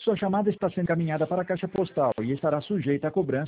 Sua chamada está sendo encaminhada para a caixa postal e estará sujeita a cobrança